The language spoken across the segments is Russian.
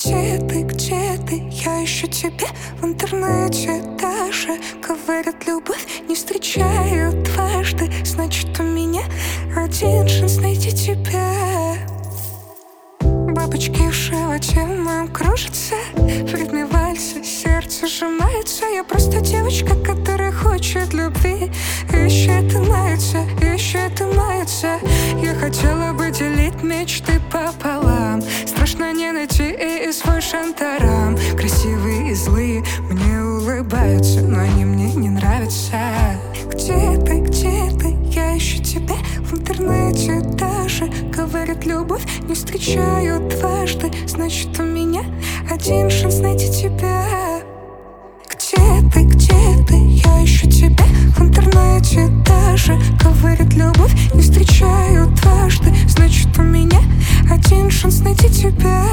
Где ты? Я ищу тебя в интернете даже. Говорят, любовь не встречают дважды. Значит, у меня один шанс найти тебя. Бабочки в животе моем кружатся в ритме вальса, сердце сжимается. Я просто девочка, которая хочет любви. И еще это мается, еще это мается. Я хотела бы делить мечты пополам. Страшно не найти и свой шантарам. Красивые и злые мне улыбаются, но они мне не нравятся. Где ты? Я ищу тебя в интернете даже. Говорят, любовь не встречают дважды. Значит, у меня один шанс найти тебя. Где ты? Я ищу тебя в интернете даже. Говорят, любовь не встречают дважды. Значит, у меня один шанс найти тебя.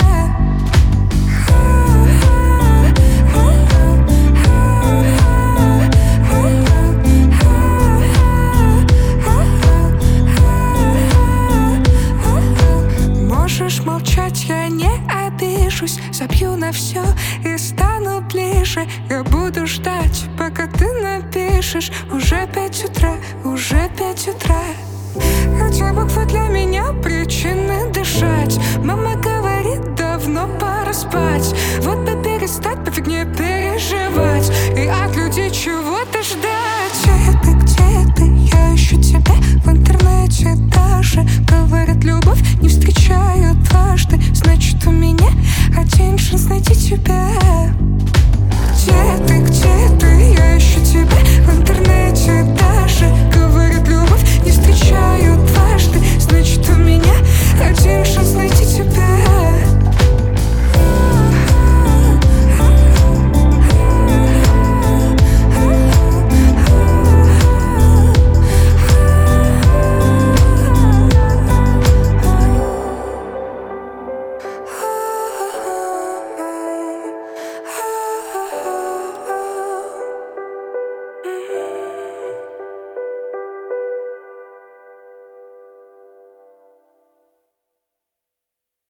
Можешь молчать, я не обижусь. Забью на все и стану ближе. Я буду ждать, пока ты напишешь. Уже 5 утра, уже 5 утра. Эти буквы для меня причины дышать. Мама говорит, давно пора спать. Вот бы перестать по фигне переживать и от людей чего-то ждать. Где ты? Я ищу тебя в интернете даже. Говорят, любовь не встречают дважды.